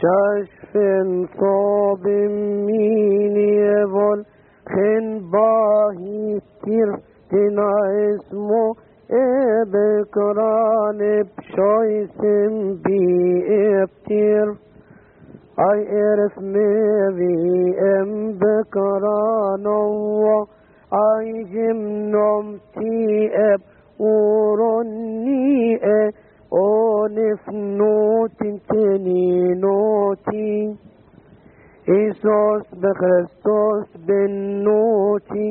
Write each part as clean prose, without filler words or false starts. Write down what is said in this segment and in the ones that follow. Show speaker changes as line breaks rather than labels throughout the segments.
ششفن صاب ميني فول خن باهي تير تنا اسمه بكران بشويسم بي ابتير اي ارف ميري ام بكران اي جمنم تي اب ورني اونف نوتين تني نوتي إيسوس بخريستوس بالنوتي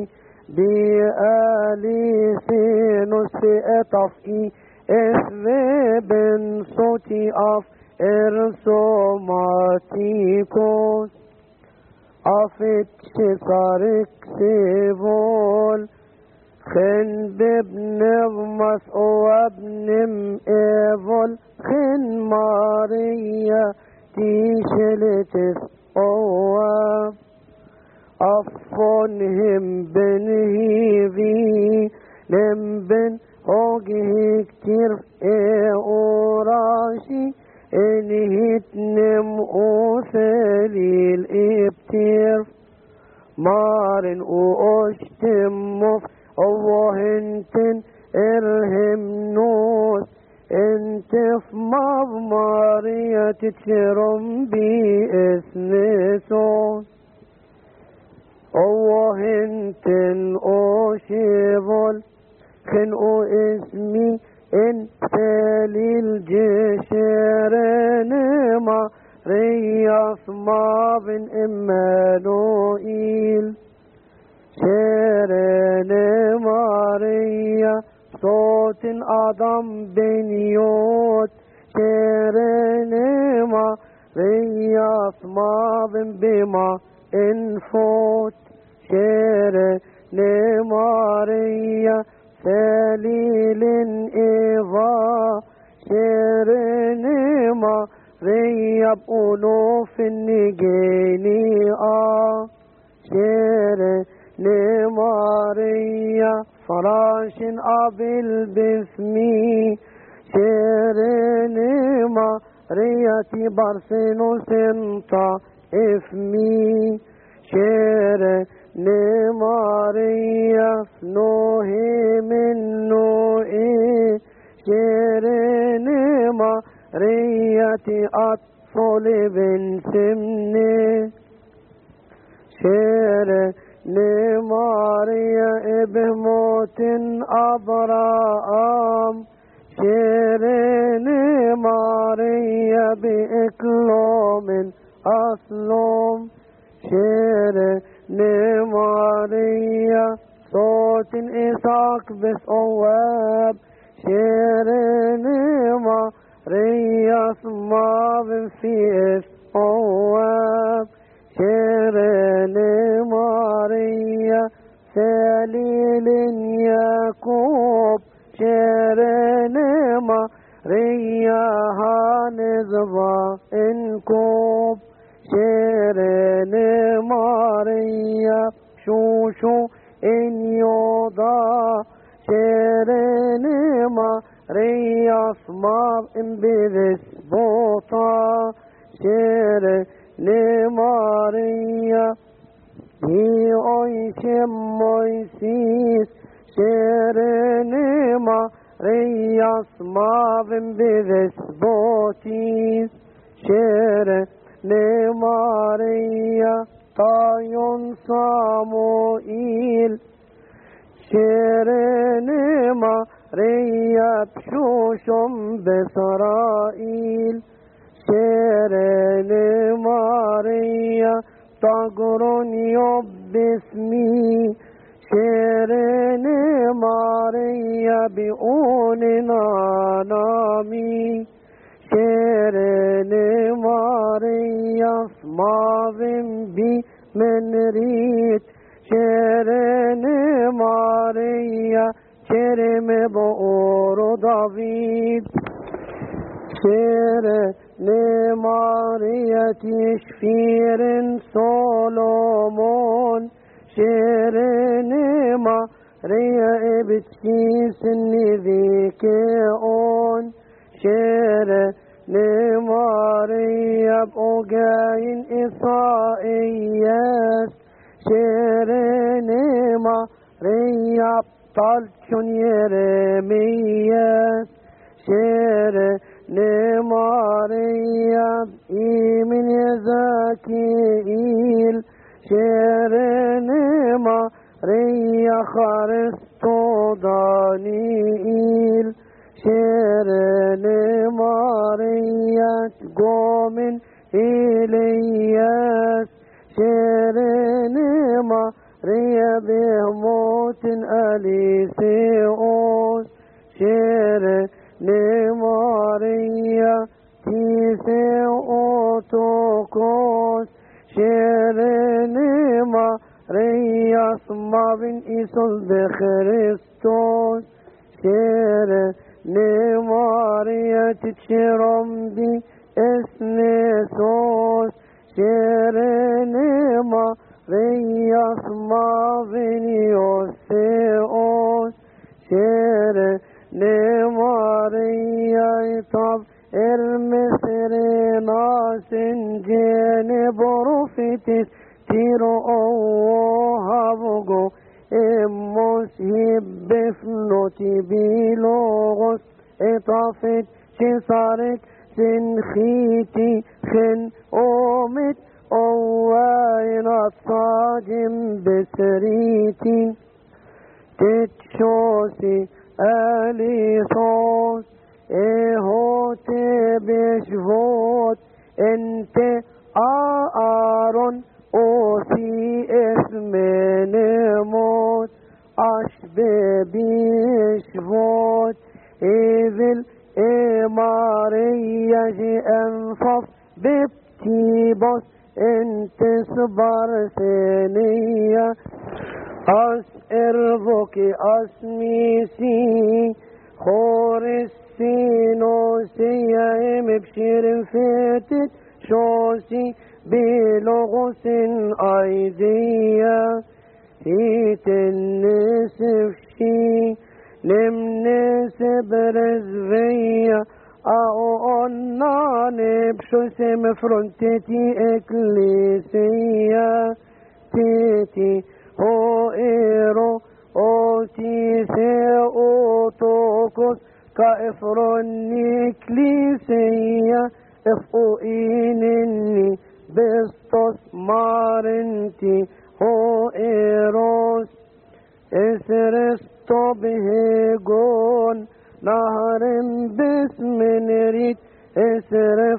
بآليسينوس اتفقي اسم بن صوتي اف ارسوماتيكوس افت شسارك سيفول خن بابن غمس وابنم ايفول خن ماريا تيشلتس اواب افونهم بن هيفي نم بن اوجه كتير اوراشي انهيت نم اوثليل ابتير مارن اوشتمف اوهنتن ارهم نوس انت في مضمارية تتشرم باسنسوس اوهنتن اوشيفول خنقو اسمي ان سليل جشرن ما رياس ما بن امانوئيل شرن ماريا صوت ادم بنيوت شرن ما رياس ما بن بما انفوت شرن ماريا سليل إيفا شرن ماريا بألوف النجيني شرن ماريا فراش أبل باسمي شرن ماريا تبرسنو سنطا افمي شرن ماريا نوهي من نوئي شرن ماريا أطفال بن سمني شرن ماريا ابهموت أبراام شرن ماريا بإكلام أسلم شرن ماريا صوت إساق بس أواب شرن ماريا سماv في اس أواب شرن ماريا سليل يعقوب شرن ماريا هانزبا انكوب شرن ماريا شوشو ان يوضا شرن ماريا اسمار ان بذس بوطا شرن ماريا هي اويشم مويسيس شرن ماريا اسمار ان بذس بوتيس شرن ماريا طايون صاموئيل شرن ماريا بشوشم بسرائيل شرن ماريا طاقرون يوب باسمي شرن ماريا بأوننا نامي شرن ماريا اسماظم بي من ريت شرن ماريا شرم بؤور دافيد شرن ماريا تشفير سولومون شرن ماريا ابتكيس النذيكيون شرن ماريا Ogayin İsa'iyes Şerine Maria Talçun Yeremiyes Şerine Maria İmin Zakil Şerine Maria Haristo Daniil Şerine Maria Gomin İleyes Şerine Maria Behmotin Aliseos Şerine Maria Tiseotokos Şerine Maria Smavin Isus de Christos Şerine Maria Ticherom di Esnesos Şerine Maria Smavin Ioseos Şerine Maria Itav Ermesrenas Engene Borofetis Tiro Havgo Emos Hibbefnoti Bilogos Etafet Cesaret Senchiti Chen Omit Owain Atzagim Besriti Tetchosi Alisos Ehote Beshvot Ente Aaron Osi Esmenemot Ashbe Bishvot Evil Maria Enfaf Beptibos Entes Barsenia As Ervoki Asmisi Horisino Seyem Ebshirin Fetit Shosi Bilogosin Aideya Hitennesefşi Nemnesebrezveya Aonna Nepşosem Fronteti Ekleseya Teti Hoero Otise Otokos Ka Efronikliseya Efoinenni Bestos Marenti Hoeros Esresto Behegon Naharem Besmenerit Esref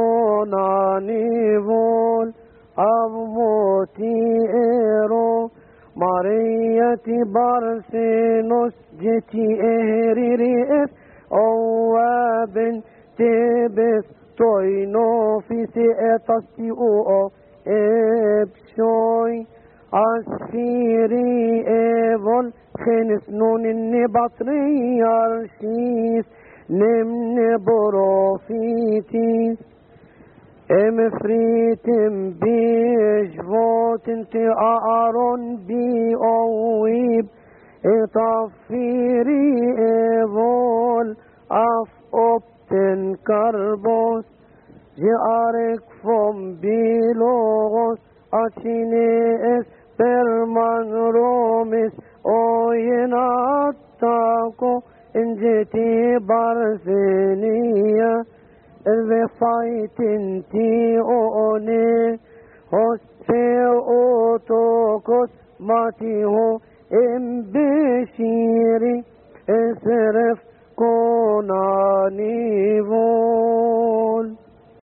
Konanivol Avmoti Ero Mariati Barsenos Jeti Eheriri Owaben Tebes Toino Fisi Etasti Uo Epshoy Asfiri Evol Chenis Nunin Batri Arshis Nemne Borofitis Emfritim Bishvotin Ti Aaron Bi Oib Etafiri Evol Af Opten Karbos Jearek From Bilogos Achines Perman Romis Oyenatako Injeti Barsenia Ve Faitin Ti One Hoste Otokos Matiho Embeshiri Esref Konanivol